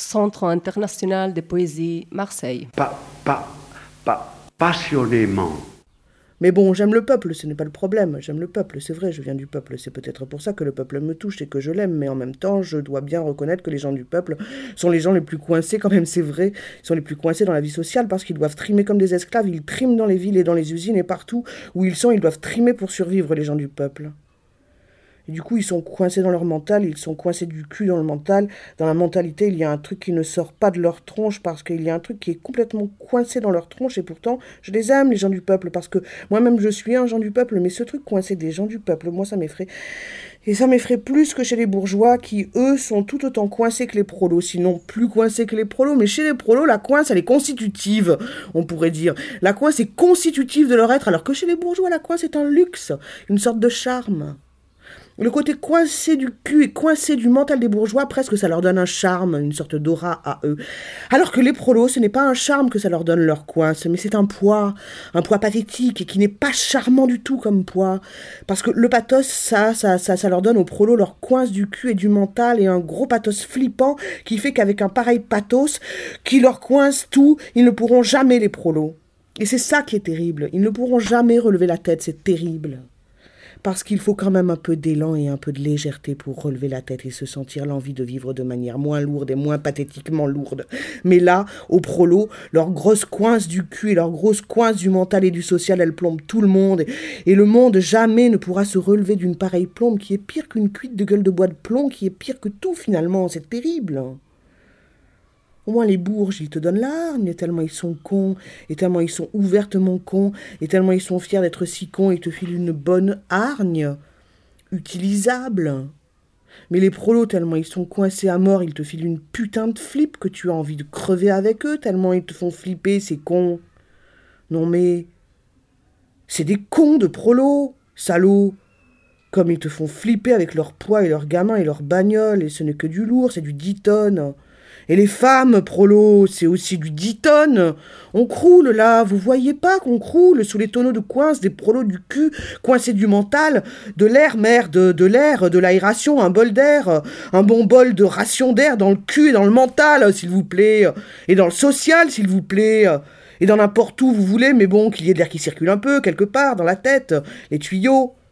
Centre international de poésie, Marseille. Passionnément. Mais bon, j'aime le peuple, ce n'est pas le problème. J'aime le peuple, c'est vrai, je viens du peuple. C'est peut-être pour ça que le peuple me touche et que je l'aime. Mais en même temps, je dois bien reconnaître que les gens du peuple sont les gens les plus coincés, quand même, c'est vrai. Ils sont les plus coincés dans la vie sociale parce qu'ils doivent trimer comme des esclaves. Ils triment dans les villes et dans les usines et partout où ils sont, ils doivent trimer pour survivre, les gens du peuple. Et du coup, ils sont coincés dans leur mental, ils sont coincés du cul dans le mental. Dans la mentalité, il y a un truc qui ne sort pas de leur tronche parce qu'il y a un truc qui est complètement coincé dans leur tronche. Et pourtant, je les aime, les gens du peuple, parce que moi-même, je suis un gens du peuple. Mais ce truc coincé des gens du peuple, moi, ça m'effraie. Et ça m'effraie plus que chez les bourgeois qui, eux, sont tout autant coincés que les prolos, sinon plus coincés que les prolos. Mais chez les prolos, la coince, elle est constitutive, on pourrait dire. La coince est constitutive de leur être, alors que chez les bourgeois, la coince est un luxe, une sorte de charme. Le côté coincé du cul et coincé du mental des bourgeois, presque ça leur donne un charme, une sorte d'aura à eux. Alors que les prolos, ce n'est pas un charme que ça leur donne leur coince, mais c'est un poids pathétique et qui n'est pas charmant du tout comme poids. Parce que le pathos, ça leur donne aux prolos leur coince du cul et du mental et un gros pathos flippant qui fait qu'avec un pareil pathos qui leur coince tout, ils ne pourront jamais les prolos. Et c'est ça qui est terrible, ils ne pourront jamais relever la tête, c'est terrible. Parce qu'il faut quand même un peu d'élan et un peu de légèreté pour relever la tête et se sentir l'envie de vivre de manière moins lourde et moins pathétiquement lourde. Mais là, aux prolos, leur grosse coince du cul et leur grosse coince du mental et du social, elle plombe tout le monde. Et le monde jamais ne pourra se relever d'une pareille plombe qui est pire qu'une cuite de gueule de bois de plomb, qui est pire que tout finalement. C'est terrible. Au moins les bourges, ils te donnent l'arme, tellement ils sont cons, et tellement ils sont ouvertement cons, et tellement ils sont fiers d'être si cons, ils te filent une bonne hargne, utilisable. Mais les prolos, tellement ils sont coincés à mort, ils te filent une putain de flip que tu as envie de crever avec eux, tellement ils te font flipper, ces cons. Non mais, c'est des cons de prolos, salauds. Comme ils te font flipper avec leur poids et leurs gamins et leurs bagnoles, et ce n'est que du lourd, c'est du 10 tonnes. Et les femmes, prolo, c'est aussi du 10 tonnes. On croule là, vous voyez pas qu'on croule sous les tonneaux de coince des prolos du cul, coincés du mental, de l'air, merde, de l'air, de l'aération, un bol d'air, un bon bol de ration d'air dans le cul et dans le mental, s'il vous plaît, et dans le social, s'il vous plaît, et dans n'importe où vous voulez, mais bon, qu'il y ait de l'air qui circule un peu, quelque part, dans la tête, les tuyaux.